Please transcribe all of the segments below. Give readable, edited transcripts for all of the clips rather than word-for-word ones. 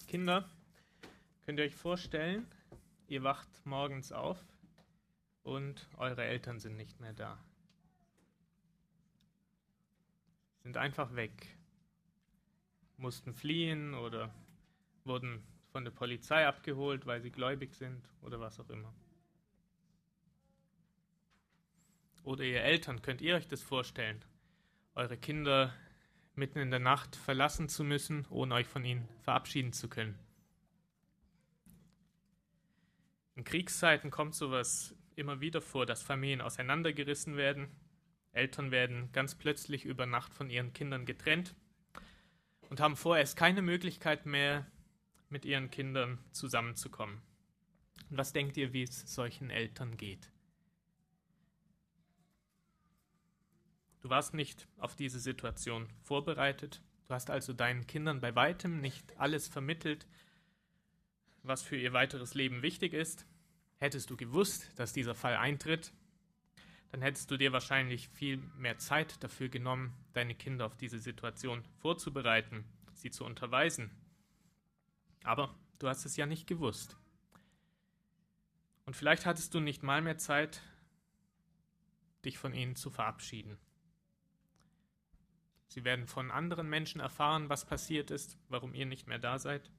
Kinder, könnt ihr euch vorstellen, ihr wacht morgens auf und eure Eltern sind nicht mehr da. Sind einfach weg. Mussten fliehen oder wurden von der Polizei abgeholt, weil sie gläubig sind oder was auch immer. Oder ihr Eltern, könnt ihr euch das vorstellen, eure Kinder mitten in der Nacht verlassen zu müssen, ohne euch von ihnen verabschieden zu können? In Kriegszeiten kommt sowas immer wieder vor, dass Familien auseinandergerissen werden. Eltern werden ganz plötzlich über Nacht von ihren Kindern getrennt und haben vorerst keine Möglichkeit mehr, mit ihren Kindern zusammenzukommen. Und was denkt ihr, wie es solchen Eltern geht? Du warst nicht auf diese Situation vorbereitet. Du hast also deinen Kindern bei weitem nicht alles vermittelt, was für ihr weiteres Leben wichtig ist. Hättest du gewusst, dass dieser Fall eintritt, dann hättest du dir wahrscheinlich viel mehr Zeit dafür genommen, deine Kinder auf diese Situation vorzubereiten, sie zu unterweisen. Aber du hast es ja nicht gewusst. Und vielleicht hattest du nicht mal mehr Zeit, dich von ihnen zu verabschieden. Sie werden von anderen Menschen erfahren, was passiert ist, warum ihr nicht mehr da seid.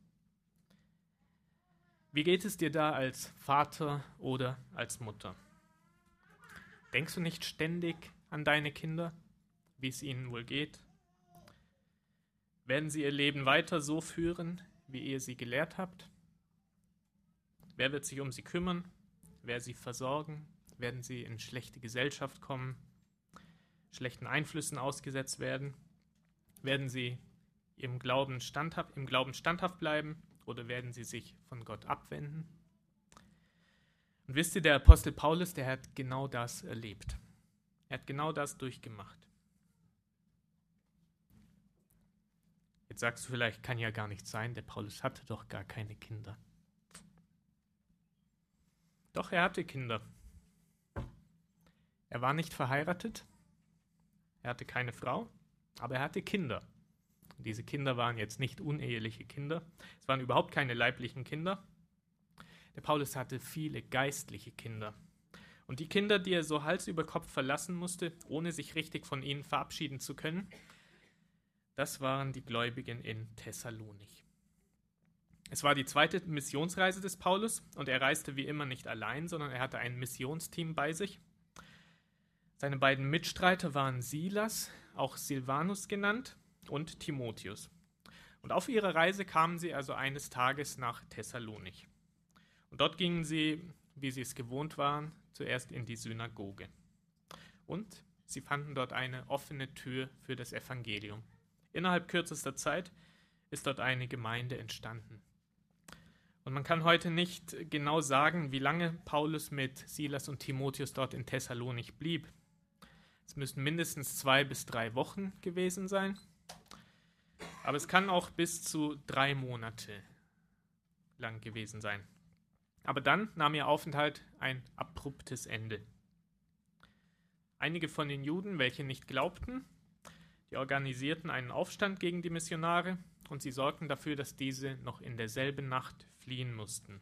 Wie geht es dir da als Vater oder als Mutter? Denkst du nicht ständig an deine Kinder, wie es ihnen wohl geht? Werden sie ihr Leben weiter so führen, wie ihr sie gelehrt habt? Wer wird sich um sie kümmern? Wer sie versorgen? Werden sie in schlechte Gesellschaft kommen? Schlechten Einflüssen ausgesetzt werden? Werden sie im Glauben standhaft bleiben oder werden sie sich von Gott abwenden? Und wisst ihr, der Apostel Paulus, der hat genau das erlebt. Er hat genau das durchgemacht. Jetzt sagst du vielleicht, kann ja gar nicht sein, der Paulus hatte doch gar keine Kinder. Doch, er hatte Kinder. Er war nicht verheiratet, er hatte keine Frau, aber er hatte Kinder. Und diese Kinder waren jetzt nicht uneheliche Kinder, es waren überhaupt keine leiblichen Kinder. Der Paulus hatte viele geistliche Kinder. Und die Kinder, die er so Hals über Kopf verlassen musste, ohne sich richtig von ihnen verabschieden zu können, das waren die Gläubigen in Thessalonich. Es war die zweite Missionsreise des Paulus und er reiste wie immer nicht allein, sondern er hatte ein Missionsteam bei sich. Seine beiden Mitstreiter waren Silas, auch Silvanus genannt, und Timotheus. Und auf ihrer Reise kamen sie also eines Tages nach Thessalonich. Und dort gingen sie, wie sie es gewohnt waren, zuerst in die Synagoge. Und sie fanden dort eine offene Tür für das Evangelium. Innerhalb kürzester Zeit ist dort eine Gemeinde entstanden. Und man kann heute nicht genau sagen, wie lange Paulus mit Silas und Timotheus dort in Thessalonich blieb. Es müssen mindestens 2 bis 3 Wochen gewesen sein. Aber es kann auch bis zu 3 Monate lang gewesen sein. Aber dann nahm ihr Aufenthalt ein abruptes Ende. Einige von den Juden, welche nicht glaubten, die organisierten einen Aufstand gegen die Missionare und sie sorgten dafür, dass diese noch in derselben Nacht fliehen mussten.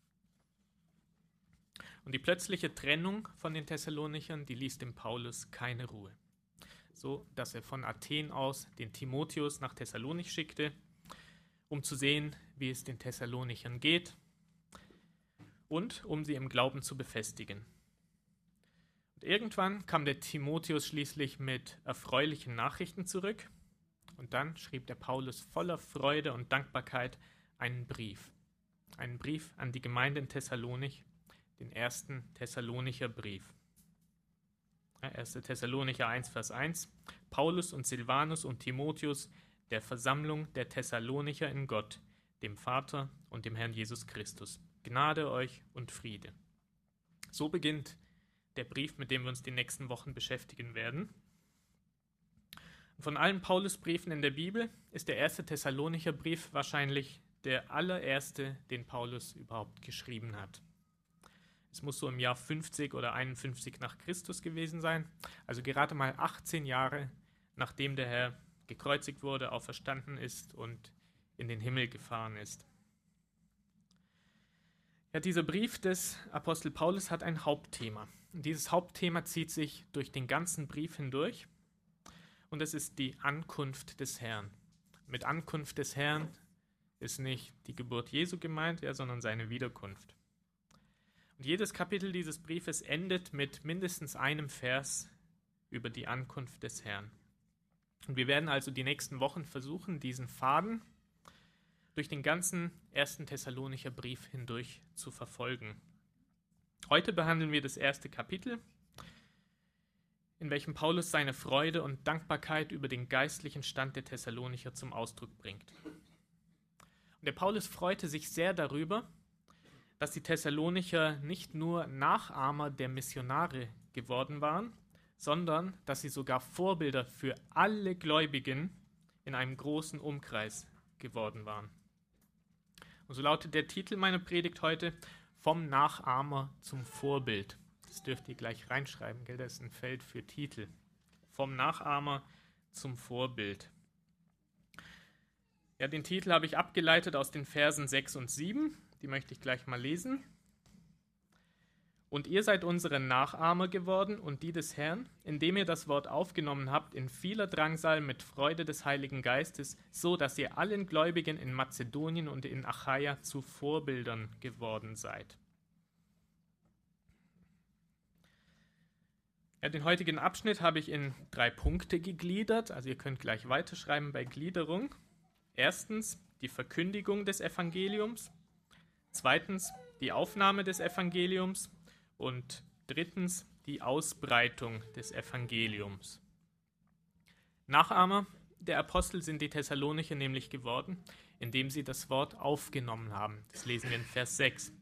Und die plötzliche Trennung von den Thessalonichern, die ließ dem Paulus keine Ruhe. So, dass er von Athen aus den Timotheus nach Thessalonich schickte, um zu sehen, wie es den Thessalonichern geht und um sie im Glauben zu befestigen. Und irgendwann kam der Timotheus schließlich mit erfreulichen Nachrichten zurück und dann schrieb der Paulus voller Freude und Dankbarkeit einen Brief an die Gemeinde in Thessalonich, den ersten Thessalonicher Brief. 1. Thessalonicher 1, Vers 1. Paulus und Silvanus und Timotheus, der Versammlung der Thessalonicher in Gott, dem Vater und dem Herrn Jesus Christus. Gnade euch und Friede. So beginnt der Brief, mit dem wir uns die nächsten Wochen beschäftigen werden. Von allen Paulusbriefen in der Bibel ist der 1. Thessalonicher Brief wahrscheinlich der allererste, den Paulus überhaupt geschrieben hat. Es muss so im Jahr 50 oder 51 nach Christus gewesen sein, also gerade mal 18 Jahre, nachdem der Herr gekreuzigt wurde, auferstanden ist und in den Himmel gefahren ist. Ja, dieser Brief des Apostel Paulus hat ein Hauptthema. Und dieses Hauptthema zieht sich durch den ganzen Brief hindurch. Und es ist die Ankunft des Herrn. Mit Ankunft des Herrn ist nicht die Geburt Jesu gemeint, sondern seine Wiederkunft. Und jedes Kapitel dieses Briefes endet mit mindestens einem Vers über die Ankunft des Herrn. Und wir werden also die nächsten Wochen versuchen, diesen Faden durch den ganzen 1. Thessalonicher Brief hindurch zu verfolgen. Heute behandeln wir das erste Kapitel, in welchem Paulus seine Freude und Dankbarkeit über den geistlichen Stand der Thessalonicher zum Ausdruck bringt. Und der Paulus freute sich sehr darüber, dass die Thessalonicher nicht nur Nachahmer der Missionare geworden waren, sondern dass sie sogar Vorbilder für alle Gläubigen in einem großen Umkreis geworden waren. Und so lautet der Titel meiner Predigt heute: Vom Nachahmer zum Vorbild. Das dürft ihr gleich reinschreiben, gell? Das ist ein Feld für Titel. Vom Nachahmer zum Vorbild. Ja, den Titel habe ich abgeleitet aus den Versen 6 und 7. Die möchte ich gleich mal lesen. Und ihr seid unsere Nachahmer geworden und die des Herrn, indem ihr das Wort aufgenommen habt in vieler Drangsal mit Freude des Heiligen Geistes, so dass ihr allen Gläubigen in Mazedonien und in Achaia zu Vorbildern geworden seid. Ja, den heutigen Abschnitt habe ich in 3 Punkte gegliedert, also ihr könnt gleich weiterschreiben bei Gliederung. Erstens die Verkündigung des Evangeliums, zweitens die Aufnahme des Evangeliums und drittens die Ausbreitung des Evangeliums. Nachahmer der Apostel sind die Thessalonicher nämlich geworden, indem sie das Wort aufgenommen haben. Das lesen wir in Vers 6.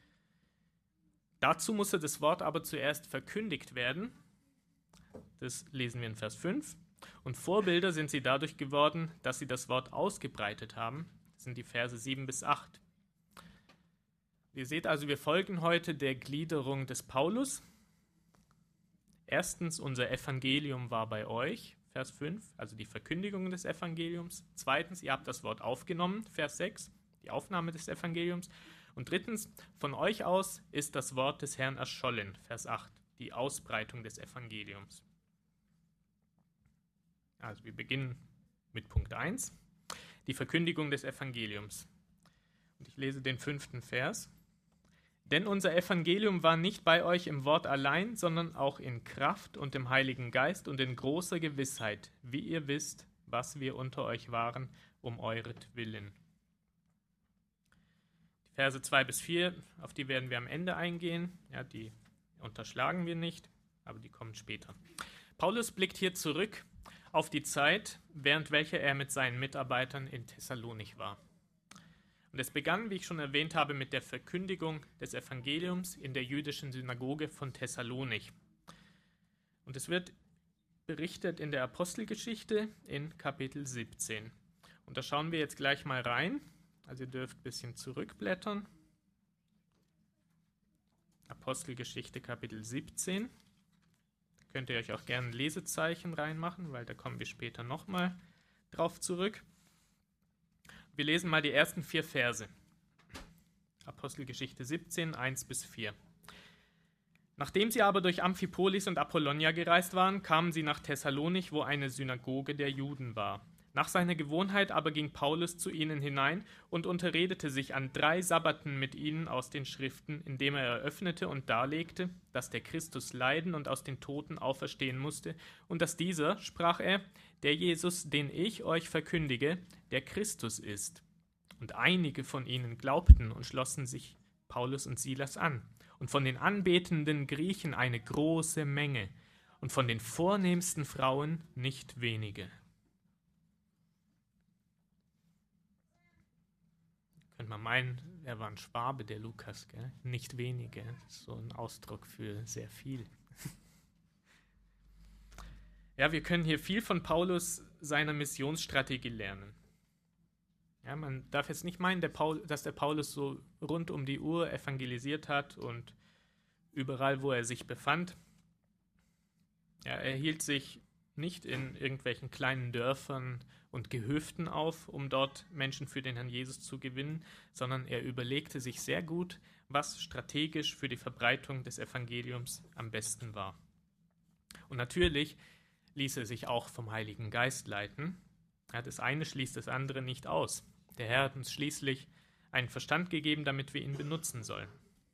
Dazu musste das Wort aber zuerst verkündigt werden. Das lesen wir in Vers 5. Und Vorbilder sind sie dadurch geworden, dass sie das Wort ausgebreitet haben. Das sind die Verse 7 bis 8. Ihr seht also, wir folgen heute der Gliederung des Paulus. Erstens, unser Evangelium war bei euch, Vers 5, also die Verkündigung des Evangeliums. Zweitens, ihr habt das Wort aufgenommen, Vers 6, die Aufnahme des Evangeliums. Und drittens, von euch aus ist das Wort des Herrn erschollen, Vers 8, die Ausbreitung des Evangeliums. Also wir beginnen mit Punkt 1, die Verkündigung des Evangeliums. Und ich lese den 5. Vers. Denn unser Evangelium war nicht bei euch im Wort allein, sondern auch in Kraft und im Heiligen Geist und in großer Gewissheit, wie ihr wisst, was wir unter euch waren, um euretwillen. Die Verse 2 bis 4, auf die werden wir am Ende eingehen. Ja, die unterschlagen wir nicht, aber die kommen später. Paulus blickt hier zurück auf die Zeit, während welcher er mit seinen Mitarbeitern in Thessalonich war. Und es begann, wie ich schon erwähnt habe, mit der Verkündigung des Evangeliums in der jüdischen Synagoge von Thessalonich. Und es wird berichtet in der Apostelgeschichte in Kapitel 17. Und da schauen wir jetzt gleich mal rein. Also ihr dürft ein bisschen zurückblättern. Apostelgeschichte Kapitel 17. Da könnt ihr euch auch gerne ein Lesezeichen reinmachen, weil da kommen wir später nochmal drauf zurück. Wir lesen mal die ersten 4 Verse. Apostelgeschichte 17, 1 bis 4. Nachdem sie aber durch Amphipolis und Apollonia gereist waren, kamen sie nach Thessalonich, wo eine Synagoge der Juden war. Nach seiner Gewohnheit aber ging Paulus zu ihnen hinein und unterredete sich an 3 Sabbaten mit ihnen aus den Schriften, indem er eröffnete und darlegte, dass der Christus leiden und aus den Toten auferstehen musste und dass dieser, sprach er, der Jesus, den ich euch verkündige, der Christus ist. Und einige von ihnen glaubten und schlossen sich Paulus und Silas an. Und von den anbetenden Griechen eine große Menge und von den vornehmsten Frauen nicht wenige. Könnte man meinen, er war ein Schwabe, der Lukas, gell? Nicht wenige. Das ist so ein Ausdruck für sehr viel. Ja, wir können hier viel von Paulus seiner Missionsstrategie lernen. Ja, man darf jetzt nicht meinen, dass der Paulus so rund um die Uhr evangelisiert hat und überall, wo er sich befand. Ja, er hielt sich nicht in irgendwelchen kleinen Dörfern und Gehöften auf, um dort Menschen für den Herrn Jesus zu gewinnen, sondern er überlegte sich sehr gut, was strategisch für die Verbreitung des Evangeliums am besten war. Und natürlich ließ er sich auch vom Heiligen Geist leiten. Ja, das eine schließt das andere nicht aus. Der Herr hat uns schließlich einen Verstand gegeben, damit wir ihn benutzen sollen.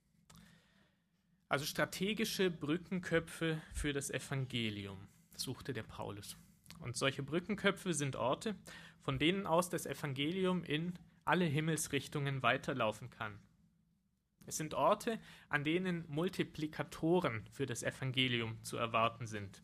Also strategische Brückenköpfe für das Evangelium suchte der Paulus. Und solche Brückenköpfe sind Orte, von denen aus das Evangelium in alle Himmelsrichtungen weiterlaufen kann. Es sind Orte, an denen Multiplikatoren für das Evangelium zu erwarten sind.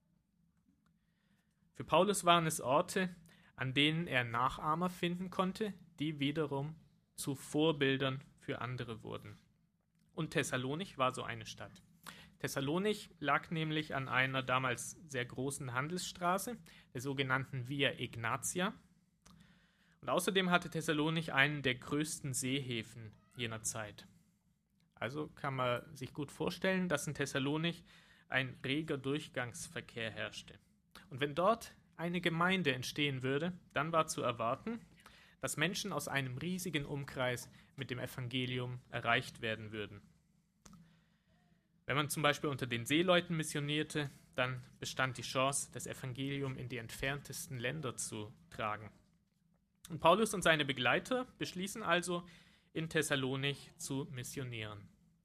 Für Paulus waren es Orte, an denen er Nachahmer finden konnte, die wiederum zu Vorbildern für andere wurden. Und Thessalonich war so eine Stadt. Thessalonich lag nämlich an einer damals sehr großen Handelsstraße, der sogenannten Via Egnatia. Und außerdem hatte Thessalonich einen der größten Seehäfen jener Zeit. Also kann man sich gut vorstellen, dass in Thessalonich ein reger Durchgangsverkehr herrschte. Und wenn dort eine Gemeinde entstehen würde, dann war zu erwarten, dass Menschen aus einem riesigen Umkreis mit dem Evangelium erreicht werden würden. Wenn man zum Beispiel unter den Seeleuten missionierte, dann bestand die Chance, das Evangelium in die entferntesten Länder zu tragen. Und Paulus und seine Begleiter beschließen also, in Thessalonich zu missionieren.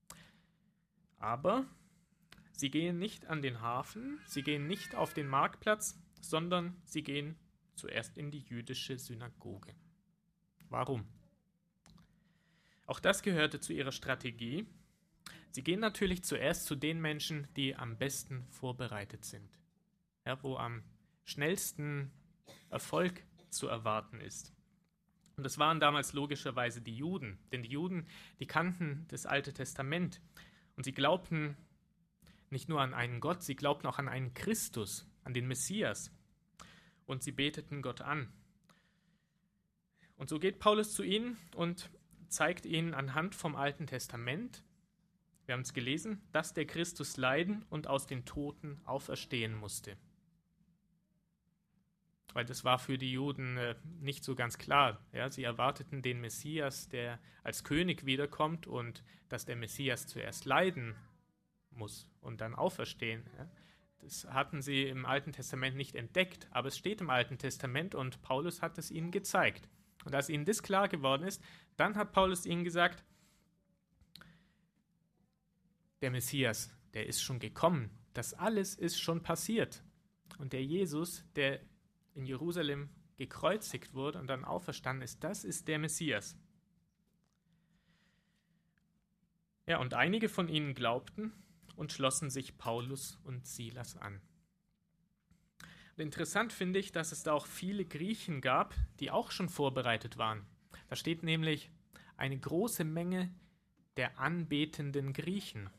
Aber sie gehen nicht an den Hafen, sie gehen nicht auf den Marktplatz, sondern sie gehen zuerst in die jüdische Synagoge. Warum? Auch das gehörte zu ihrer Strategie. Sie gehen natürlich zuerst zu den Menschen, die am besten vorbereitet sind, ja, wo am schnellsten Erfolg zu erwarten ist. Und das waren damals logischerweise die Juden, denn die Juden, die kannten das Alte Testament und sie glaubten nicht nur an einen Gott, sie glaubten auch an einen Christus, an den Messias und sie beteten Gott an. Und so geht Paulus zu ihnen und zeigt ihnen anhand vom Alten Testament, wir haben es gelesen, dass der Christus leiden und aus den Toten auferstehen musste. Weil das war für die Juden nicht so ganz klar. Ja, sie erwarteten den Messias, der als König wiederkommt und dass der Messias zuerst leiden muss und dann auferstehen. Ja. Das hatten sie im Alten Testament nicht entdeckt, aber es steht im Alten Testament und Paulus hat es ihnen gezeigt. Und als ihnen das klar geworden ist, dann hat Paulus ihnen gesagt, der Messias, der ist schon gekommen. Das alles ist schon passiert. Und der Jesus, der in Jerusalem gekreuzigt wurde und dann auferstanden ist, das ist der Messias. Ja, und einige von ihnen glaubten und schlossen sich Paulus und Silas an. Und interessant finde ich, dass es da auch viele Griechen gab, die auch schon vorbereitet waren. Da steht nämlich eine große Menge der anbetenden Griechen.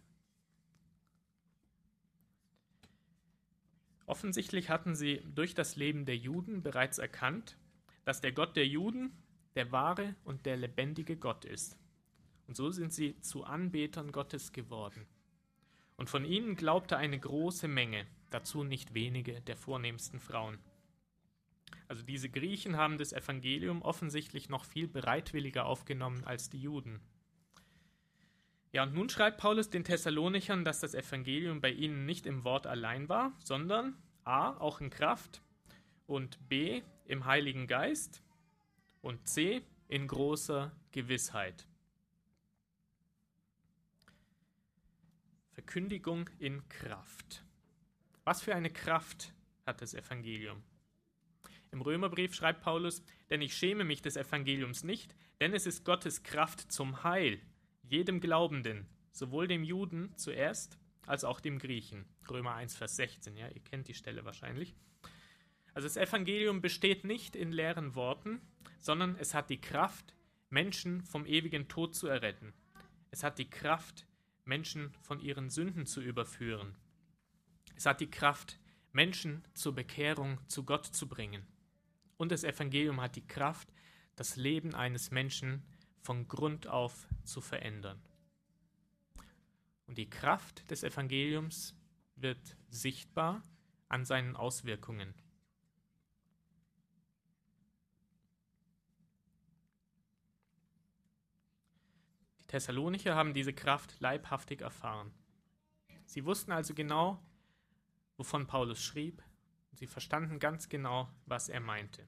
Offensichtlich hatten sie durch das Leben der Juden bereits erkannt, dass der Gott der Juden der wahre und der lebendige Gott ist. Und so sind sie zu Anbetern Gottes geworden. Und von ihnen glaubte eine große Menge, dazu nicht wenige der vornehmsten Frauen. Also diese Griechen haben das Evangelium offensichtlich noch viel bereitwilliger aufgenommen als die Juden. Ja, und nun schreibt Paulus den Thessalonichern, dass das Evangelium bei ihnen nicht im Wort allein war, sondern a. auch in Kraft und b. im Heiligen Geist und c. in großer Gewissheit. Verkündigung in Kraft. Was für eine Kraft hat das Evangelium? Im Römerbrief schreibt Paulus, denn ich schäme mich des Evangeliums nicht, denn es ist Gottes Kraft zum Heil, jedem Glaubenden, sowohl dem Juden zuerst, als auch dem Griechen. Römer 1, Vers 16, ja, ihr kennt die Stelle wahrscheinlich. Also das Evangelium besteht nicht in leeren Worten, sondern es hat die Kraft, Menschen vom ewigen Tod zu erretten. Es hat die Kraft, Menschen von ihren Sünden zu überführen. Es hat die Kraft, Menschen zur Bekehrung zu Gott zu bringen. Und das Evangelium hat die Kraft, das Leben eines Menschen von Grund auf zu verändern. Und die Kraft des Evangeliums wird sichtbar an seinen Auswirkungen. Die Thessalonicher haben diese Kraft leibhaftig erfahren. Sie wussten also genau, wovon Paulus schrieb, und sie verstanden ganz genau, was er meinte.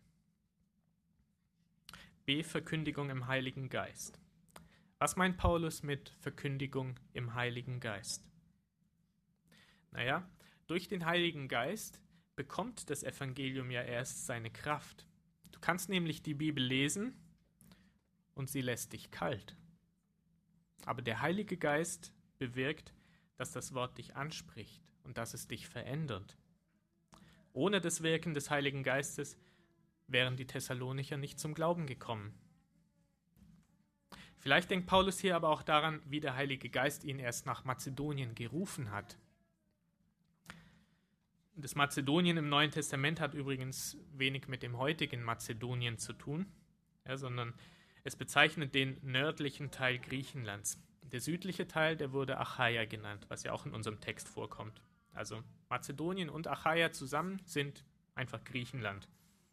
B. Verkündigung im Heiligen Geist. Was meint Paulus mit Verkündigung im Heiligen Geist? Naja, durch den Heiligen Geist bekommt das Evangelium ja erst seine Kraft. Du kannst nämlich die Bibel lesen und sie lässt dich kalt. Aber der Heilige Geist bewirkt, dass das Wort dich anspricht und dass es dich verändert. Ohne das Wirken des Heiligen Geistes wären die Thessalonicher nicht zum Glauben gekommen. Vielleicht denkt Paulus hier aber auch daran, wie der Heilige Geist ihn erst nach Mazedonien gerufen hat. Das Mazedonien im Neuen Testament hat übrigens wenig mit dem heutigen Mazedonien zu tun, sondern es bezeichnet den nördlichen Teil Griechenlands. Der südliche Teil, der wurde Achaia genannt, was ja auch in unserem Text vorkommt. Also Mazedonien und Achaia zusammen sind einfach Griechenland.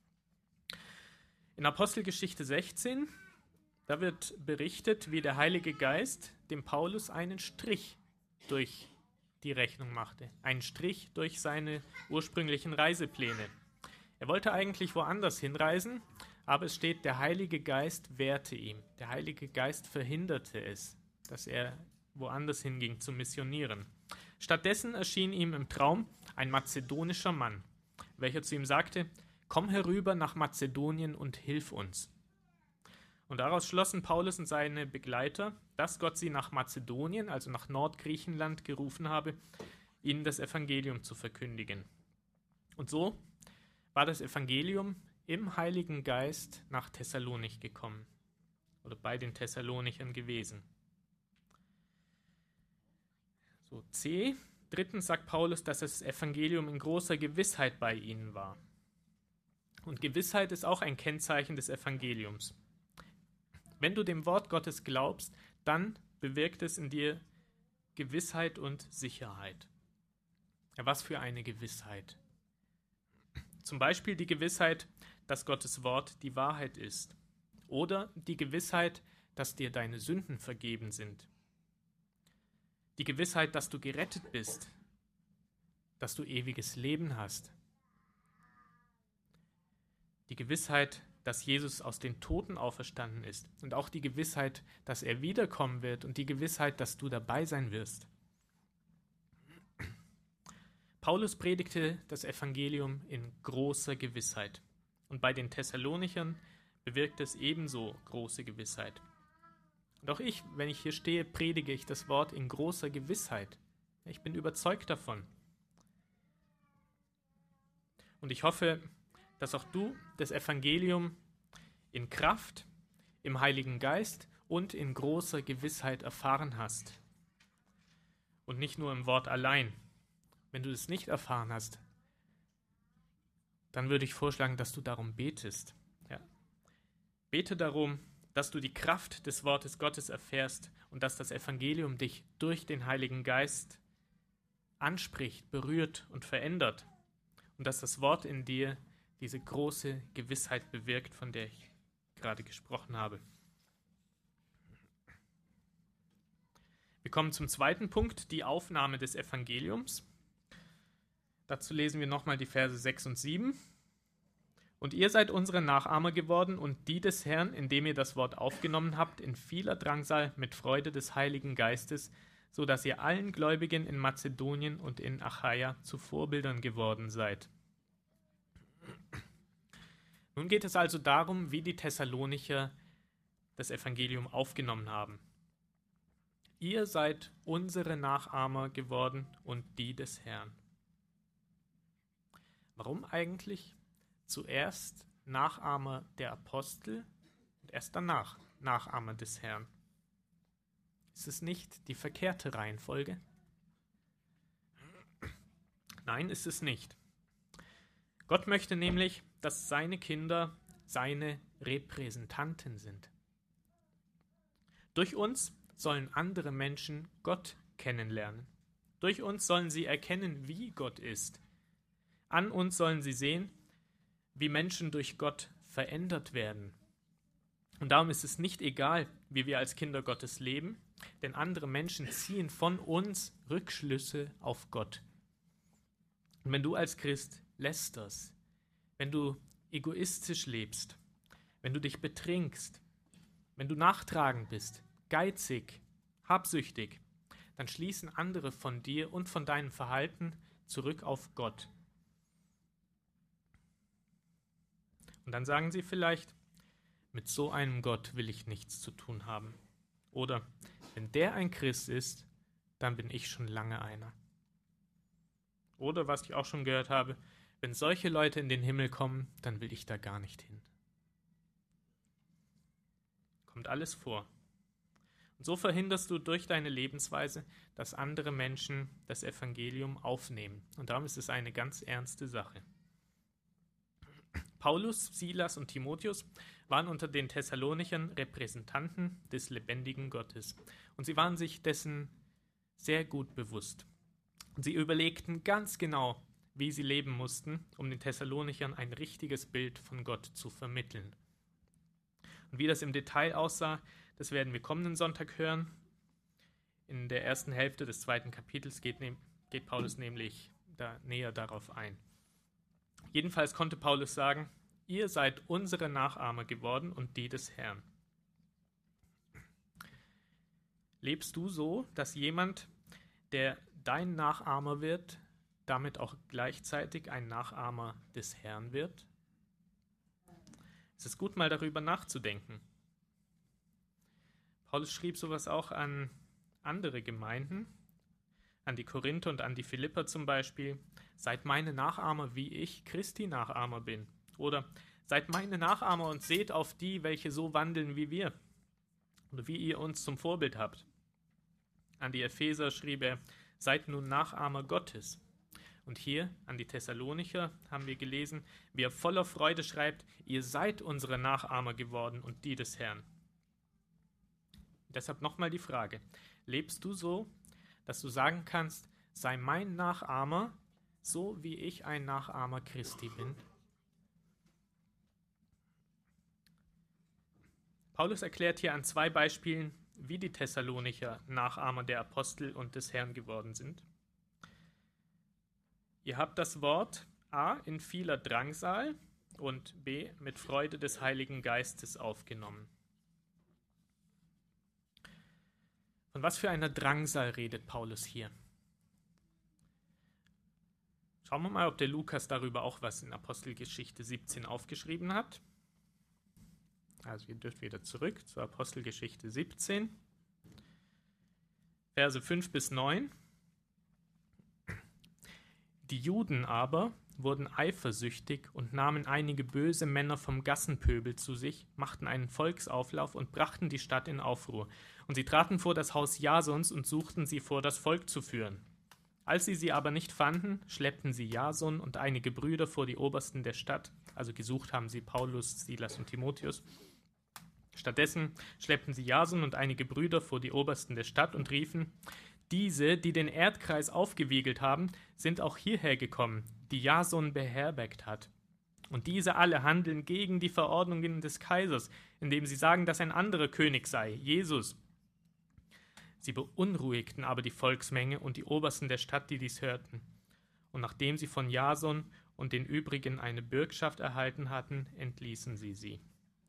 In Apostelgeschichte 16, da wird berichtet, wie der Heilige Geist dem Paulus einen Strich durch die Rechnung machte. Einen Strich durch seine ursprünglichen Reisepläne. Er wollte eigentlich woanders hinreisen, aber es steht, der Heilige Geist wehrte ihm. Der Heilige Geist verhinderte es, dass er woanders hinging zu missionieren. Stattdessen erschien ihm im Traum ein mazedonischer Mann, welcher zu ihm sagte, komm herüber nach Mazedonien und hilf uns. Und daraus schlossen Paulus und seine Begleiter, dass Gott sie nach Mazedonien, also nach Nordgriechenland, gerufen habe, ihnen das Evangelium zu verkündigen. Und so war das Evangelium im Heiligen Geist nach Thessalonik gekommen oder bei den Thessalonichern gewesen. So, C. Drittens sagt Paulus, dass das Evangelium in großer Gewissheit bei ihnen war. Und Gewissheit ist auch ein Kennzeichen des Evangeliums. Wenn du dem Wort Gottes glaubst, dann bewirkt es in dir Gewissheit und Sicherheit. Ja, was für eine Gewissheit? Zum Beispiel die Gewissheit, dass Gottes Wort die Wahrheit ist. Oder die Gewissheit, dass dir deine Sünden vergeben sind. Die Gewissheit, dass du gerettet bist, dass du ewiges Leben hast. Die Gewissheit, dass Jesus aus den Toten auferstanden ist und auch die Gewissheit, dass er wiederkommen wird und die Gewissheit, dass du dabei sein wirst. Paulus predigte das Evangelium in großer Gewissheit und bei den Thessalonichern bewirkt es ebenso große Gewissheit. Und auch ich, wenn ich hier stehe, predige ich das Wort in großer Gewissheit. Ich bin überzeugt davon. Und ich hoffe, dass auch du das Evangelium in Kraft, im Heiligen Geist und in großer Gewissheit erfahren hast. Und nicht nur im Wort allein. Wenn du es nicht erfahren hast, dann würde ich vorschlagen, dass du darum betest. Ja. Bete darum, dass du die Kraft des Wortes Gottes erfährst und dass das Evangelium dich durch den Heiligen Geist anspricht, berührt und verändert. Und dass das Wort in dir diese große Gewissheit bewirkt, von der ich gerade gesprochen habe. Wir kommen zum zweiten Punkt, die Aufnahme des Evangeliums. Dazu lesen wir nochmal die Verse 6 und 7. Und ihr seid unsere Nachahmer geworden und die des Herrn, indem ihr das Wort aufgenommen habt, in vieler Drangsal mit Freude des Heiligen Geistes, so dass ihr allen Gläubigen in Mazedonien und in Achaia zu Vorbildern geworden seid. Nun geht es also darum, wie die Thessalonicher das Evangelium aufgenommen haben. Ihr seid unsere Nachahmer geworden und die des Herrn. Warum eigentlich zuerst Nachahmer der Apostel und erst danach Nachahmer des Herrn? Ist es nicht die verkehrte Reihenfolge? Nein, ist es nicht. Gott möchte nämlich, dass seine Kinder seine Repräsentanten sind. Durch uns sollen andere Menschen Gott kennenlernen. Durch uns sollen sie erkennen, wie Gott ist. An uns sollen sie sehen, wie Menschen durch Gott verändert werden. Und darum ist es nicht egal, wie wir als Kinder Gottes leben, denn andere Menschen ziehen von uns Rückschlüsse auf Gott. Und wenn du als Christ lästerst, wenn du egoistisch lebst, wenn du dich betrinkst, wenn du nachtragend bist, geizig, habsüchtig, dann schließen andere von dir und von deinem Verhalten zurück auf Gott. Und dann sagen sie vielleicht, mit so einem Gott will ich nichts zu tun haben. Oder, wenn der ein Christ ist, dann bin ich schon lange einer. Oder, was ich auch schon gehört habe, wenn solche Leute in den Himmel kommen, dann will ich da gar nicht hin. Kommt alles vor. Und so verhinderst du durch deine Lebensweise, dass andere Menschen das Evangelium aufnehmen. Und darum ist es eine ganz ernste Sache. Paulus, Silas und Timotheus waren unter den Thessalonichern Repräsentanten des lebendigen Gottes. Und sie waren sich dessen sehr gut bewusst. Und sie überlegten ganz genau, wie sie leben mussten, um den Thessalonichern ein richtiges Bild von Gott zu vermitteln. Und wie das im Detail aussah, das werden wir kommenden Sonntag hören. In der ersten Hälfte des 2. Kapitels geht Paulus nämlich da näher darauf ein. Jedenfalls konnte Paulus sagen, ihr seid unsere Nachahmer geworden und die des Herrn. Lebst du so, dass jemand, der dein Nachahmer wird, damit auch gleichzeitig ein Nachahmer des Herrn wird? Es ist gut, mal darüber nachzudenken. Paulus schrieb sowas auch an andere Gemeinden, an die Korinther und an die Philipper zum Beispiel. Seid meine Nachahmer, wie ich Christi Nachahmer bin. Oder seid meine Nachahmer und seht auf die, welche so wandeln wie wir. Oder wie ihr uns zum Vorbild habt. An die Epheser schrieb er, seid nun Nachahmer Gottes. Und hier an die Thessalonicher haben wir gelesen, wie er voller Freude schreibt, ihr seid unsere Nachahmer geworden und die des Herrn. Deshalb nochmal die Frage, lebst du so, dass du sagen kannst, sei mein Nachahmer, so wie ich ein Nachahmer Christi bin? Paulus erklärt hier an 2 Beispielen, wie die Thessalonicher Nachahmer der Apostel und des Herrn geworden sind. Ihr habt das Wort A in vieler Drangsal und B mit Freude des Heiligen Geistes aufgenommen. Von was für einer Drangsal redet Paulus hier? Schauen wir mal, ob der Lukas darüber auch was in Apostelgeschichte 17 aufgeschrieben hat. Also ihr dürft wieder zurück zur Apostelgeschichte 17, Verse 5 bis 9. Die Juden aber wurden eifersüchtig und nahmen einige böse Männer vom Gassenpöbel zu sich, machten einen Volksauflauf und brachten die Stadt in Aufruhr. Und sie traten vor das Haus Jasons und suchten sie vor das Volk zu führen. Als sie aber nicht fanden, schleppten sie Jason und einige Brüder vor die Obersten der Stadt, also gesucht haben sie Paulus, Silas und Timotheus. Stattdessen schleppten sie Jason und einige Brüder vor die Obersten der Stadt und riefen, diese, die den Erdkreis aufgewiegelt haben, sind auch hierher gekommen, die Jason beherbergt hat. Und diese alle handeln gegen die Verordnungen des Kaisers, indem sie sagen, dass ein anderer König sei, Jesus. Sie beunruhigten aber die Volksmenge und die Obersten der Stadt, die dies hörten. Und nachdem sie von Jason und den übrigen eine Bürgschaft erhalten hatten, entließen sie sie.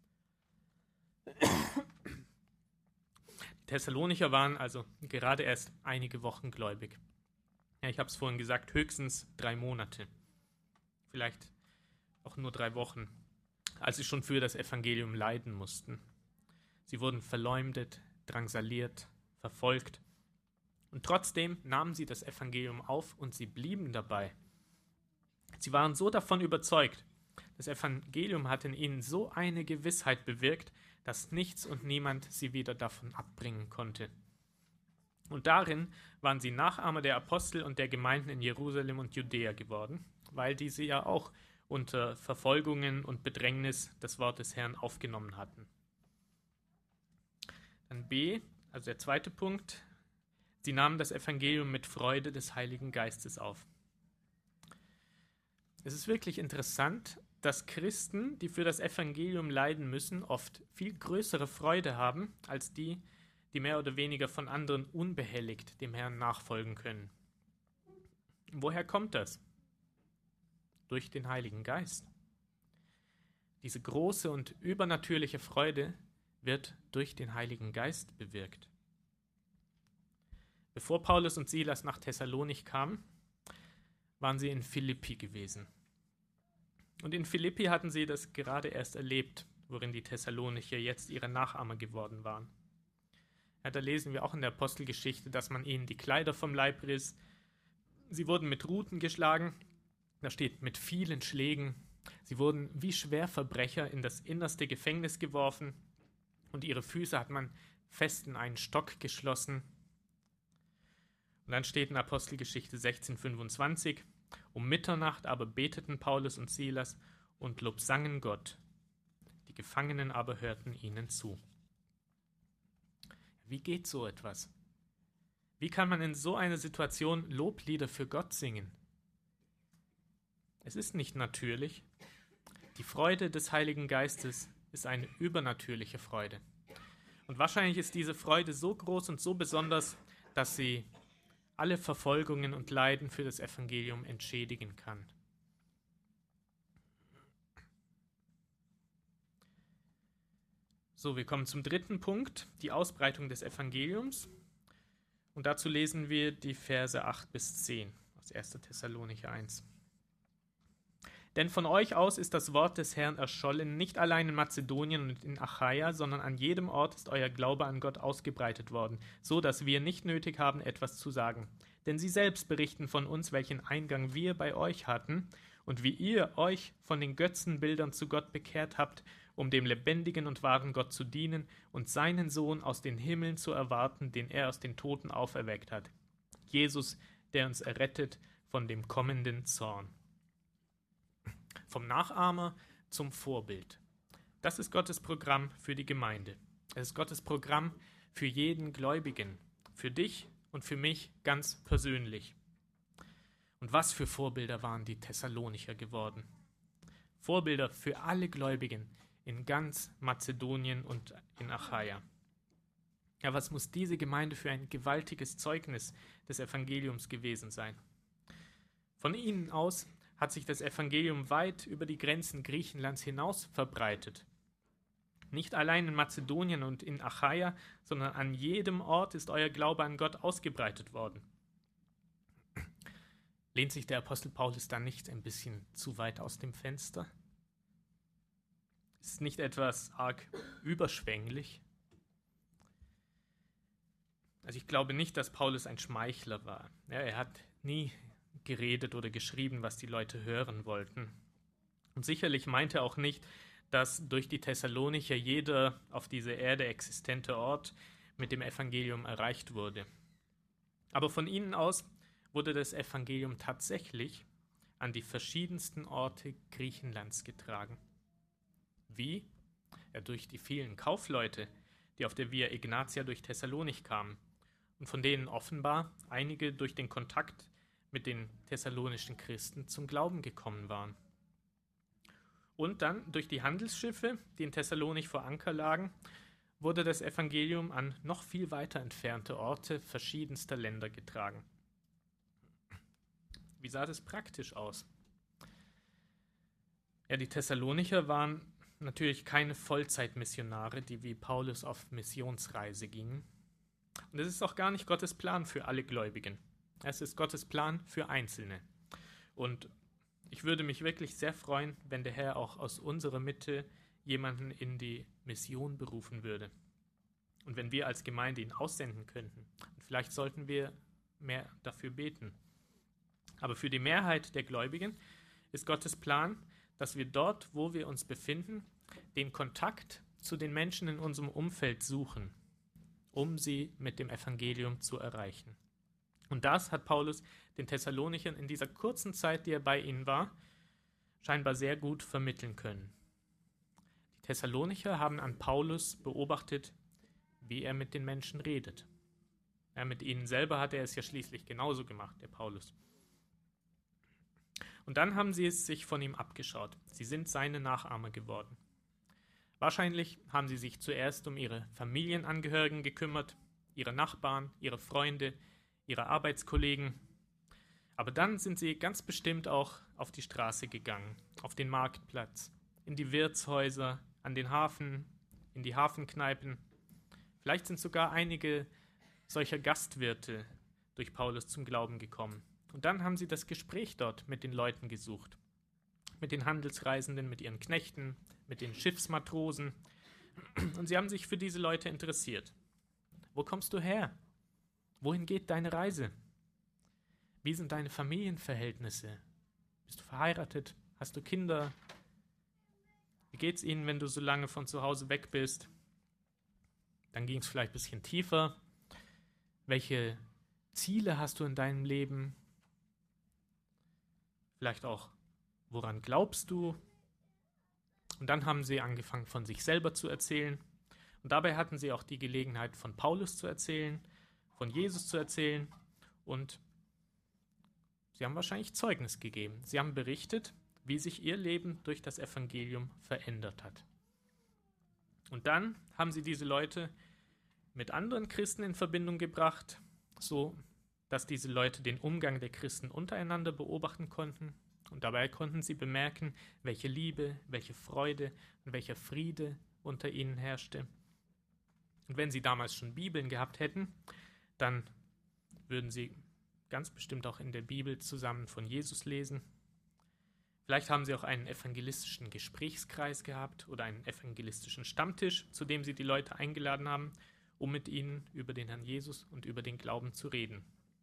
Die Thessalonicher waren also gerade erst einige Wochen gläubig. Ja, ich habe es vorhin gesagt, höchstens 3 Monate. Vielleicht auch nur 3 Wochen, als sie schon für das Evangelium leiden mussten. Sie wurden verleumdet, drangsaliert, verfolgt. Und trotzdem nahmen sie das Evangelium auf und sie blieben dabei. Sie waren so davon überzeugt, das Evangelium hat in ihnen so eine Gewissheit bewirkt, dass nichts und niemand sie wieder davon abbringen konnte. Und darin waren sie Nachahmer der Apostel und der Gemeinden in Jerusalem und Judäa geworden, weil diese ja auch unter Verfolgungen und Bedrängnis das Wort des Herrn aufgenommen hatten. Dann B, also der zweite Punkt, sie nahmen das Evangelium mit Freude des Heiligen Geistes auf. Es ist wirklich interessant, dass Christen, die für das Evangelium leiden müssen, oft viel größere Freude haben als die, die mehr oder weniger von anderen unbehelligt dem Herrn nachfolgen können. Woher kommt das? Durch den Heiligen Geist. Diese große und übernatürliche Freude wird durch den Heiligen Geist bewirkt. Bevor Paulus und Silas nach Thessalonik kamen, waren sie in Philippi gewesen. Und in Philippi hatten sie das gerade erst erlebt, worin die Thessalonicher jetzt ihre Nachahmer geworden waren. Ja, da lesen wir auch in der Apostelgeschichte, dass man ihnen die Kleider vom Leib riss. Sie wurden mit Ruten geschlagen, da steht mit vielen Schlägen. Sie wurden wie Schwerverbrecher in das innerste Gefängnis geworfen und ihre Füße hat man fest in einen Stock geschlossen. Und dann steht in Apostelgeschichte 16,25: Um Mitternacht aber beteten Paulus und Silas und lobsangen Gott. Die Gefangenen aber hörten ihnen zu. Wie geht so etwas? Wie kann man in so einer Situation Loblieder für Gott singen? Es ist nicht natürlich. Die Freude des Heiligen Geistes ist eine übernatürliche Freude. Und wahrscheinlich ist diese Freude so groß und so besonders, dass sie alle Verfolgungen und Leiden für das Evangelium entschädigen kann. So, wir kommen zum dritten Punkt, die Ausbreitung des Evangeliums. Und dazu lesen wir die Verse 8 bis 10 aus 1. Thessalonicher 1. Denn von euch aus ist das Wort des Herrn erschollen, nicht allein in Mazedonien und in Achaia, sondern an jedem Ort ist euer Glaube an Gott ausgebreitet worden, so dass wir nicht nötig haben, etwas zu sagen. Denn sie selbst berichten von uns, welchen Eingang wir bei euch hatten und wie ihr euch von den Götzenbildern zu Gott bekehrt habt, um dem lebendigen und wahren Gott zu dienen und seinen Sohn aus den Himmeln zu erwarten, den er aus den Toten auferweckt hat. Jesus, der uns errettet von dem kommenden Zorn. Vom Nachahmer zum Vorbild. Das ist Gottes Programm für die Gemeinde. Es ist Gottes Programm für jeden Gläubigen, für dich und für mich ganz persönlich. Und was für Vorbilder waren die Thessalonicher geworden? Vorbilder für alle Gläubigen in ganz Mazedonien und in Achaia. Ja, was muss diese Gemeinde für ein gewaltiges Zeugnis des Evangeliums gewesen sein? Von ihnen aus hat sich das Evangelium weit über die Grenzen Griechenlands hinaus verbreitet. Nicht allein in Mazedonien und in Achaia, sondern an jedem Ort ist euer Glaube an Gott ausgebreitet worden. Lehnt sich der Apostel Paulus da nicht ein bisschen zu weit aus dem Fenster? Ist nicht etwas arg überschwänglich? Also ich glaube nicht, dass Paulus ein Schmeichler war. Ja, er hat nie geredet oder geschrieben, was die Leute hören wollten. Und sicherlich meinte er auch nicht, dass durch die Thessalonicher jeder auf dieser Erde existente Ort mit dem Evangelium erreicht wurde. Aber von ihnen aus wurde das Evangelium tatsächlich an die verschiedensten Orte Griechenlands getragen. Wie? Ja, durch die vielen Kaufleute, die auf der Via Ignatia durch Thessalonik kamen und von denen offenbar einige durch den Kontakt mit den thessalonischen Christen zum Glauben gekommen waren. Und dann durch die Handelsschiffe, die in Thessalonik vor Anker lagen, wurde das Evangelium an noch viel weiter entfernte Orte verschiedenster Länder getragen. Wie sah das praktisch aus? Ja, die Thessalonicher waren natürlich keine Vollzeitmissionare, die wie Paulus auf Missionsreise gingen. Und es ist auch gar nicht Gottes Plan für alle Gläubigen. Es ist Gottes Plan für Einzelne. Und ich würde mich wirklich sehr freuen, wenn der Herr auch aus unserer Mitte jemanden in die Mission berufen würde. Und wenn wir als Gemeinde ihn aussenden könnten. Und vielleicht sollten wir mehr dafür beten. Aber für die Mehrheit der Gläubigen ist Gottes Plan, dass wir dort, wo wir uns befinden, den Kontakt zu den Menschen in unserem Umfeld suchen, um sie mit dem Evangelium zu erreichen. Und das hat Paulus den Thessalonichern in dieser kurzen Zeit, die er bei ihnen war, scheinbar sehr gut vermitteln können. Die Thessalonicher haben an Paulus beobachtet, wie er mit den Menschen redet. Ja, mit ihnen selber hat er es ja schließlich genauso gemacht, der Paulus. Und dann haben sie es sich von ihm abgeschaut. Sie sind seine Nachahmer geworden. Wahrscheinlich haben sie sich zuerst um ihre Familienangehörigen gekümmert, ihre Nachbarn, ihre Freunde, ihre Arbeitskollegen. Aber dann sind sie ganz bestimmt auch auf die Straße gegangen, auf den Marktplatz, in die Wirtshäuser, an den Hafen, in die Hafenkneipen. Vielleicht sind sogar einige solcher Gastwirte durch Paulus zum Glauben gekommen. Und dann haben sie das Gespräch dort mit den Leuten gesucht. Mit den Handelsreisenden, mit ihren Knechten, mit den Schiffsmatrosen. Und sie haben sich für diese Leute interessiert. Wo kommst du her? Wohin geht deine Reise? Wie sind deine Familienverhältnisse? Bist du verheiratet? Hast du Kinder? Wie geht's ihnen, wenn du so lange von zu Hause weg bist? Dann ging es vielleicht ein bisschen tiefer. Welche Ziele hast du in deinem Leben? Vielleicht auch, woran glaubst du? Und dann haben sie angefangen, von sich selber zu erzählen. Und dabei hatten sie auch die Gelegenheit, von Paulus zu erzählen, von Jesus zu erzählen. Und sie haben wahrscheinlich Zeugnis gegeben. Sie haben berichtet, wie sich ihr Leben durch das Evangelium verändert hat. Und dann haben sie diese Leute mit anderen Christen in Verbindung gebracht, so dass diese Leute den Umgang der Christen untereinander beobachten konnten. Und dabei konnten sie bemerken, welche Liebe, welche Freude und welcher Friede unter ihnen herrschte. Und wenn sie damals schon Bibeln gehabt hätten, dann würden sie ganz bestimmt auch in der Bibel zusammen von Jesus lesen. Vielleicht haben sie auch einen evangelistischen Gesprächskreis gehabt oder einen evangelistischen Stammtisch, zu dem sie die Leute eingeladen haben, um mit ihnen über den Herrn Jesus und über den Glauben zu reden.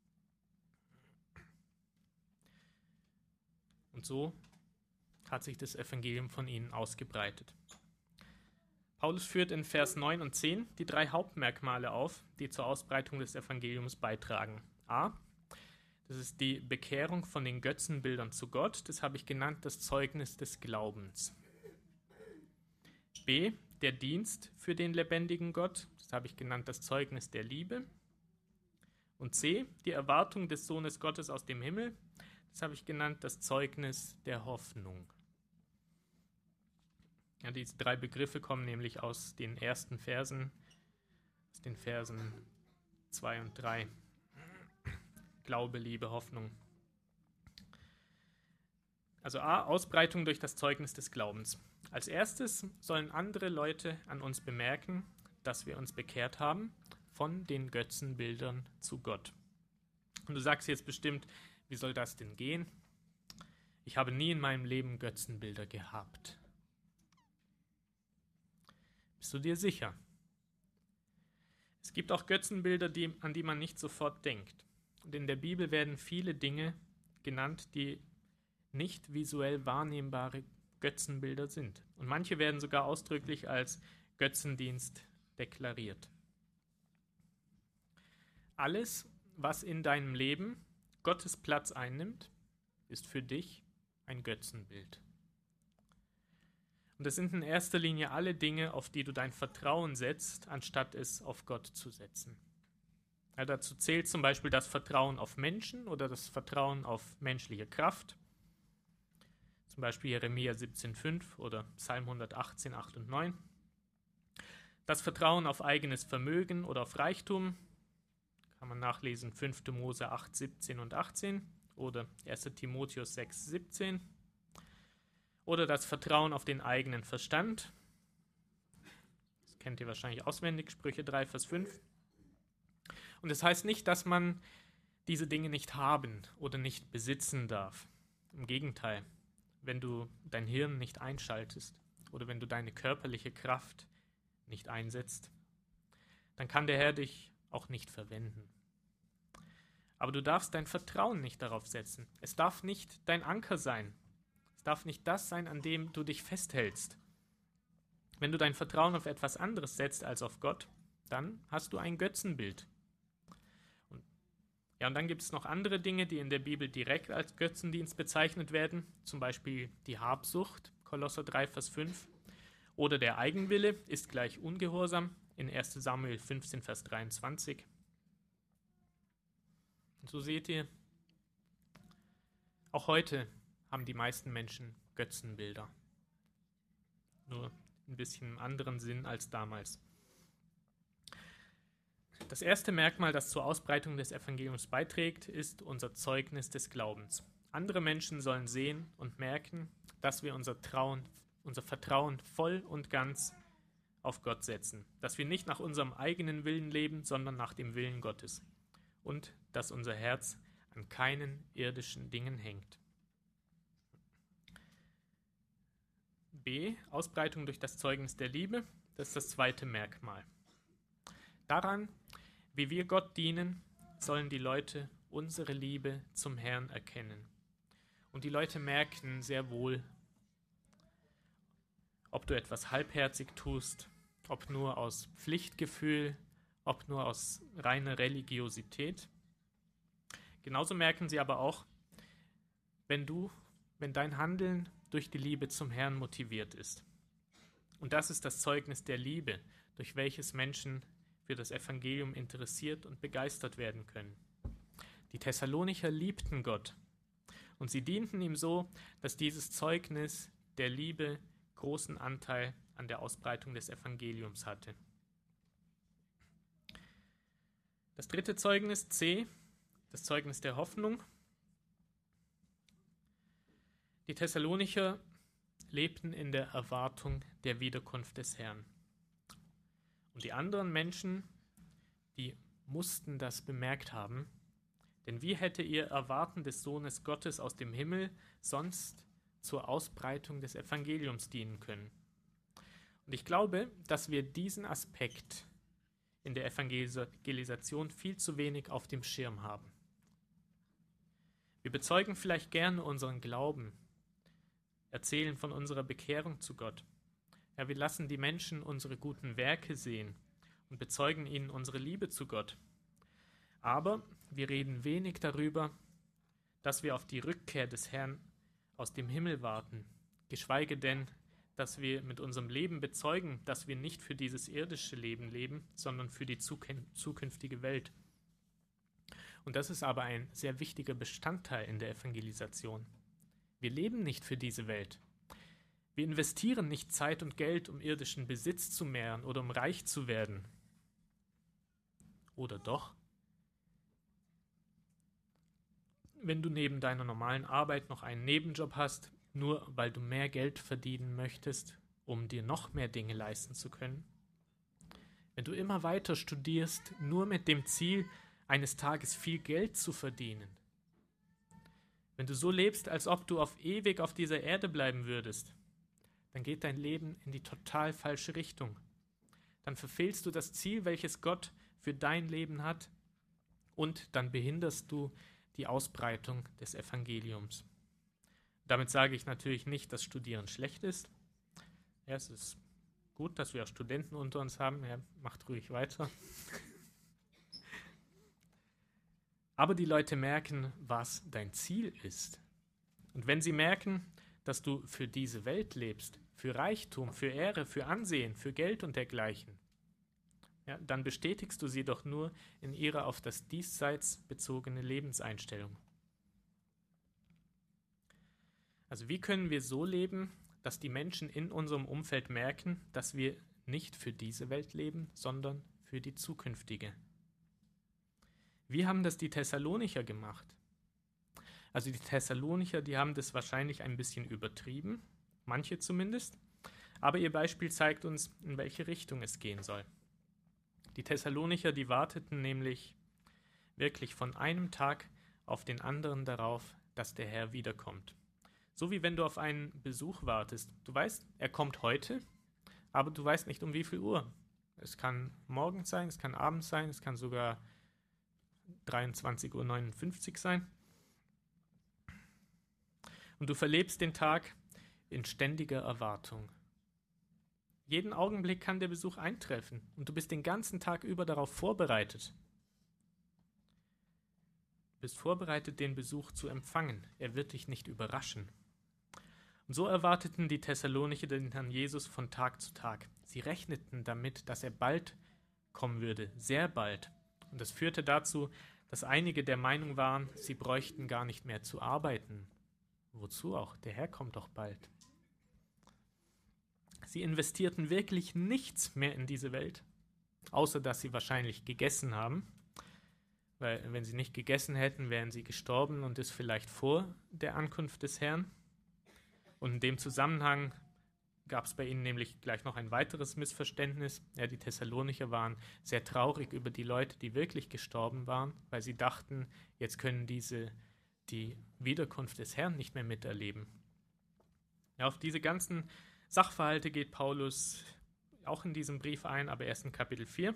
Und so hat sich das Evangelium von ihnen ausgebreitet. Paulus führt in Vers 9 und 10 die 3 Hauptmerkmale auf, die zur Ausbreitung des Evangeliums beitragen. A. Das ist die Bekehrung von den Götzenbildern zu Gott. Das habe ich genannt, das Zeugnis des Glaubens. B. Der Dienst für den lebendigen Gott. Das habe ich genannt, das Zeugnis der Liebe. Und C. Die Erwartung des Sohnes Gottes aus dem Himmel. Das habe ich genannt, das Zeugnis der Hoffnung. Ja, diese 3 Begriffe kommen nämlich aus den ersten Versen, aus den Versen 2 und 3. Glaube, Liebe, Hoffnung. Also A, Ausbreitung durch das Zeugnis des Glaubens. Als erstes sollen andere Leute an uns bemerken, dass wir uns bekehrt haben von den Götzenbildern zu Gott. Und du sagst jetzt bestimmt, wie soll das denn gehen? Ich habe nie in meinem Leben Götzenbilder gehabt. Bist du dir sicher? Es gibt auch Götzenbilder, an die man nicht sofort denkt. Und in der Bibel werden viele Dinge genannt, die nicht visuell wahrnehmbare Götzenbilder sind. Und manche werden sogar ausdrücklich als Götzendienst deklariert. Alles, was in deinem Leben Gottes Platz einnimmt, ist für dich ein Götzenbild. Und das sind in erster Linie alle Dinge, auf die du dein Vertrauen setzt, anstatt es auf Gott zu setzen. Ja, dazu zählt zum Beispiel das Vertrauen auf Menschen oder das Vertrauen auf menschliche Kraft. Zum Beispiel Jeremia 17,5 oder Psalm 118, 8 und 9. Das Vertrauen auf eigenes Vermögen oder auf Reichtum kann man nachlesen 5. Mose 8, 17 und 18 oder 1. Timotheus 6, 17. Oder das Vertrauen auf den eigenen Verstand. Das kennt ihr wahrscheinlich auswendig, Sprüche 3, Vers 5. Und das heißt nicht, dass man diese Dinge nicht haben oder nicht besitzen darf. Im Gegenteil, wenn du dein Hirn nicht einschaltest oder wenn du deine körperliche Kraft nicht einsetzt, dann kann der Herr dich auch nicht verwenden. Aber du darfst dein Vertrauen nicht darauf setzen. Es darf nicht dein Anker sein. Es darf nicht das sein, an dem du dich festhältst. Wenn du dein Vertrauen auf etwas anderes setzt als auf Gott, dann hast du ein Götzenbild. Und dann gibt es noch andere Dinge, die in der Bibel direkt als Götzendienst bezeichnet werden, zum Beispiel die Habsucht, Kolosser 3, Vers 5, oder der Eigenwille ist gleich Ungehorsam in 1. Samuel 15, Vers 23. Und so seht ihr, auch heute haben die meisten Menschen Götzenbilder. Nur ein bisschen im anderen Sinn als damals. Das erste Merkmal, das zur Ausbreitung des Evangeliums beiträgt, ist unser Zeugnis des Glaubens. Andere Menschen sollen sehen und merken, dass wir unser Vertrauen voll und ganz auf Gott setzen, dass wir nicht nach unserem eigenen Willen leben, sondern nach dem Willen Gottes und dass unser Herz an keinen irdischen Dingen hängt. B. Ausbreitung durch das Zeugnis der Liebe, das ist das zweite Merkmal. Daran, wie wir Gott dienen, sollen die Leute unsere Liebe zum Herrn erkennen. Und die Leute merken sehr wohl, ob du etwas halbherzig tust, ob nur aus Pflichtgefühl, ob nur aus reiner Religiosität. Genauso merken sie aber auch, wenn dein Handeln durch die Liebe zum Herrn motiviert ist. Und das ist das Zeugnis der Liebe, durch welches Menschen für das Evangelium interessiert und begeistert werden können. Die Thessalonicher liebten Gott und sie dienten ihm so, dass dieses Zeugnis der Liebe großen Anteil an der Ausbreitung des Evangeliums hatte. Das dritte Zeugnis, C, das Zeugnis der Hoffnung. Die Thessalonicher lebten in der Erwartung der Wiederkunft des Herrn. Und die anderen Menschen, die mussten das bemerkt haben, denn wie hätte ihr Erwarten des Sohnes Gottes aus dem Himmel sonst zur Ausbreitung des Evangeliums dienen können? Und ich glaube, dass wir diesen Aspekt in der Evangelisation viel zu wenig auf dem Schirm haben. Wir bezeugen vielleicht gerne unseren Glauben, erzählen von unserer Bekehrung zu Gott. Ja, wir lassen die Menschen unsere guten Werke sehen und bezeugen ihnen unsere Liebe zu Gott. Aber wir reden wenig darüber, dass wir auf die Rückkehr des Herrn aus dem Himmel warten, geschweige denn, dass wir mit unserem Leben bezeugen, dass wir nicht für dieses irdische Leben leben, sondern für die zukünftige Welt. Und das ist aber ein sehr wichtiger Bestandteil in der Evangelisation. Wir leben nicht für diese Welt. Wir investieren nicht Zeit und Geld, um irdischen Besitz zu mehren oder um reich zu werden. Oder doch? Wenn du neben deiner normalen Arbeit noch einen Nebenjob hast, nur weil du mehr Geld verdienen möchtest, um dir noch mehr Dinge leisten zu können. Wenn du immer weiter studierst, nur mit dem Ziel, eines Tages viel Geld zu verdienen. Wenn du so lebst, als ob du auf ewig auf dieser Erde bleiben würdest, dann geht dein Leben in die total falsche Richtung. Dann verfehlst du das Ziel, welches Gott für dein Leben hat, und dann behinderst du die Ausbreitung des Evangeliums. Damit sage ich natürlich nicht, dass Studieren schlecht ist. Ja, es ist gut, dass wir auch Studenten unter uns haben. Ja, macht ruhig weiter. Aber die Leute merken, was dein Ziel ist. Und wenn sie merken, dass du für diese Welt lebst, für Reichtum, für Ehre, für Ansehen, für Geld und dergleichen, ja, dann bestätigst du sie doch nur in ihrer auf das Diesseits bezogene Lebenseinstellung. Also wie können wir so leben, dass die Menschen in unserem Umfeld merken, dass wir nicht für diese Welt leben, sondern für die zukünftige? Wie haben das die Thessalonicher gemacht? Also die Thessalonicher, die haben das wahrscheinlich ein bisschen übertrieben, manche zumindest, aber ihr Beispiel zeigt uns, in welche Richtung es gehen soll. Die Thessalonicher, die warteten nämlich wirklich von einem Tag auf den anderen darauf, dass der Herr wiederkommt. So wie wenn du auf einen Besuch wartest. Du weißt, er kommt heute, aber du weißt nicht, um wie viel Uhr. Es kann morgens sein, es kann abends sein, es kann sogar 23:59 Uhr sein. Und du verlebst den Tag in ständiger Erwartung. Jeden Augenblick kann der Besuch eintreffen und du bist den ganzen Tag über darauf vorbereitet. Du bist vorbereitet, den Besuch zu empfangen. Er wird dich nicht überraschen. Und so erwarteten die Thessalonicher den Herrn Jesus von Tag zu Tag. Sie rechneten damit, dass er bald kommen würde, sehr bald. Und das führte dazu, dass einige der Meinung waren, sie bräuchten gar nicht mehr zu arbeiten. Wozu auch? Der Herr kommt doch bald. Sie investierten wirklich nichts mehr in diese Welt, außer dass sie wahrscheinlich gegessen haben. Weil wenn sie nicht gegessen hätten, wären sie gestorben und das vielleicht vor der Ankunft des Herrn. Und in dem Zusammenhang gab es bei ihnen nämlich gleich noch ein weiteres Missverständnis. Ja, die Thessalonicher waren sehr traurig über die Leute, die wirklich gestorben waren, weil sie dachten, jetzt können diese die Wiederkunft des Herrn nicht mehr miterleben. Ja, auf diese ganzen Sachverhalte geht Paulus auch in diesem Brief ein, aber erst in Kapitel 4.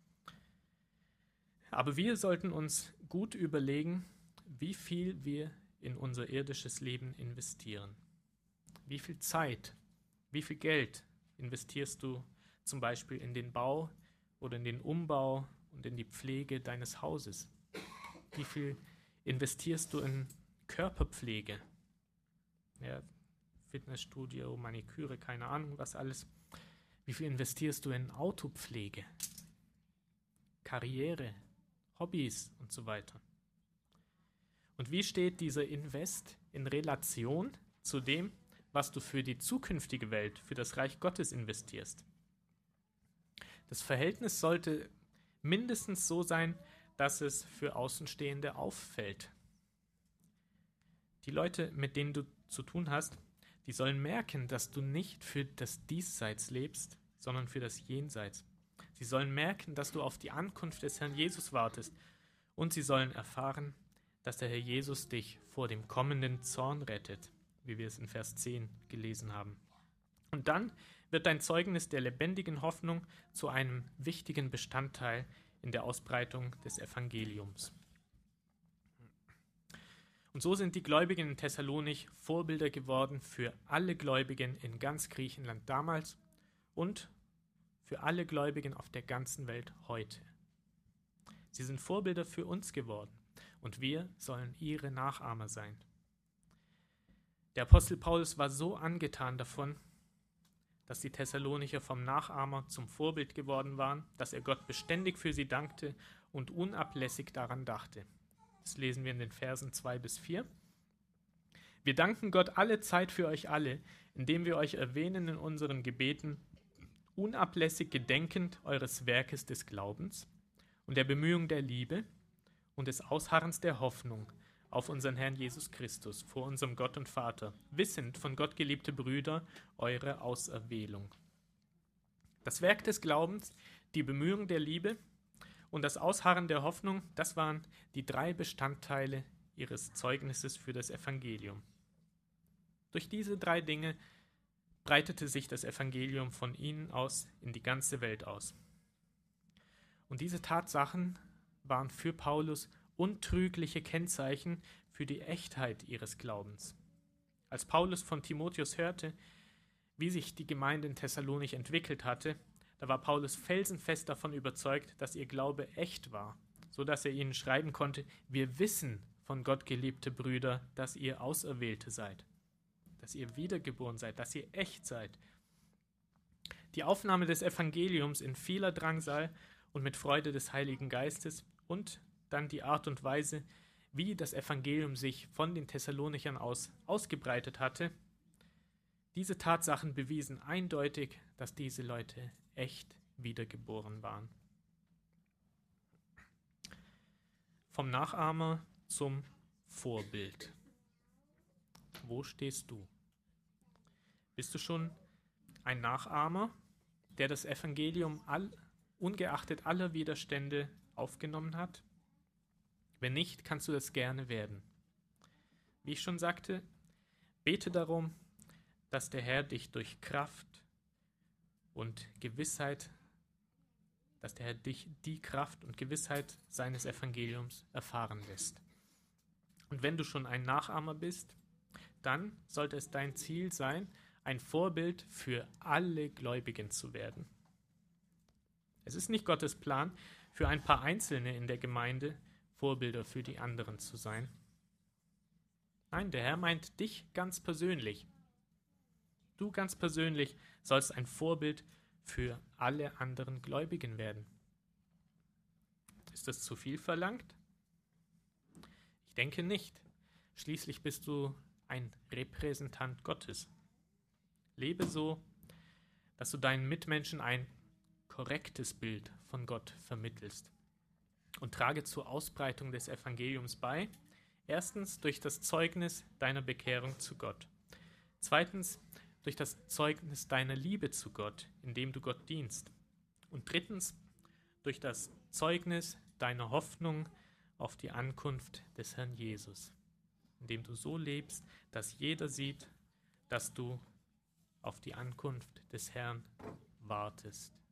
Aber wir sollten uns gut überlegen, wie viel wir in unser irdisches Leben investieren. Wie viel Zeit, wie viel Geld investierst du zum Beispiel in den Bau oder in den Umbau und in die Pflege deines Hauses? Wie viel investierst du in Körperpflege? Ja, Fitnessstudio, Maniküre, keine Ahnung, was alles. Wie viel investierst du in Autopflege, Karriere, Hobbys und so weiter? Und wie steht dieser Invest in Relation zu dem, was du für die zukünftige Welt, für das Reich Gottes investierst? Das Verhältnis sollte mindestens so sein, dass es für Außenstehende auffällt. Die Leute, mit denen du zu tun hast, die sollen merken, dass du nicht für das Diesseits lebst, sondern für das Jenseits. Sie sollen merken, dass du auf die Ankunft des Herrn Jesus wartest. Und sie sollen erfahren, dass der Herr Jesus dich vor dem kommenden Zorn rettet, wie wir es in Vers 10 gelesen haben. Und dann wird dein Zeugnis der lebendigen Hoffnung zu einem wichtigen Bestandteil in der Ausbreitung des Evangeliums. Und so sind die Gläubigen in Thessalonich Vorbilder geworden für alle Gläubigen in ganz Griechenland damals und für alle Gläubigen auf der ganzen Welt heute. Sie sind Vorbilder für uns geworden und wir sollen ihre Nachahmer sein. Der Apostel Paulus war so angetan davon, dass die Thessalonicher vom Nachahmer zum Vorbild geworden waren, dass er Gott beständig für sie dankte und unablässig daran dachte. Das lesen wir in den Versen 2 bis 4. Wir danken Gott alle Zeit für euch alle, indem wir euch erwähnen in unseren Gebeten, unablässig gedenkend eures Werkes des Glaubens und der Bemühung der Liebe und des Ausharrens der Hoffnung auf unseren Herrn Jesus Christus vor unserem Gott und Vater, wissend von Gott geliebte Brüder, eure Auserwählung. Das Werk des Glaubens, die Bemühung der Liebe und das Ausharren der Hoffnung, das waren die 3 Bestandteile ihres Zeugnisses für das Evangelium. Durch diese 3 Dinge breitete sich das Evangelium von ihnen aus in die ganze Welt aus. Und diese Tatsachen waren für Paulus untrügliche Kennzeichen für die Echtheit ihres Glaubens. Als Paulus von Timotheus hörte, wie sich die Gemeinde in Thessalonich entwickelt hatte, da war Paulus felsenfest davon überzeugt, dass ihr Glaube echt war, so dass er ihnen schreiben konnte: Wir wissen von Gott, geliebte Brüder, dass ihr Auserwählte seid, dass ihr wiedergeboren seid, dass ihr echt seid. Die Aufnahme des Evangeliums in vieler Drangsal und mit Freude des Heiligen Geistes und dann die Art und Weise, wie das Evangelium sich von den Thessalonichern aus ausgebreitet hatte, diese Tatsachen bewiesen eindeutig, dass diese Leute echt wiedergeboren waren. Vom Nachahmer zum Vorbild. Wo stehst du? Bist du schon ein Nachahmer, der das Evangelium ungeachtet aller Widerstände aufgenommen hat? Wenn nicht, kannst du das gerne werden. Wie ich schon sagte, bete darum, dass der Herr dich durch Kraft und Gewissheit, dass der Herr dich die Kraft und Gewissheit seines Evangeliums erfahren lässt. Und wenn du schon ein Nachahmer bist, dann sollte es dein Ziel sein, ein Vorbild für alle Gläubigen zu werden. Es ist nicht Gottes Plan, für ein paar Einzelne in der Gemeinde Vorbilder für die anderen zu sein. Nein, der Herr meint dich ganz persönlich. Du ganz persönlich sollst ein Vorbild für alle anderen Gläubigen werden. Ist das zu viel verlangt? Ich denke nicht. Schließlich bist du ein Repräsentant Gottes. Lebe so, dass du deinen Mitmenschen ein korrektes Bild von Gott vermittelst und trage zur Ausbreitung des Evangeliums bei. Erstens durch das Zeugnis deiner Bekehrung zu Gott. Zweitens durch das Zeugnis deiner Liebe zu Gott, indem du Gott dienst. Und drittens durch das Zeugnis deiner Hoffnung auf die Ankunft des Herrn Jesus, indem du so lebst, dass jeder sieht, dass du auf die Ankunft des Herrn wartest.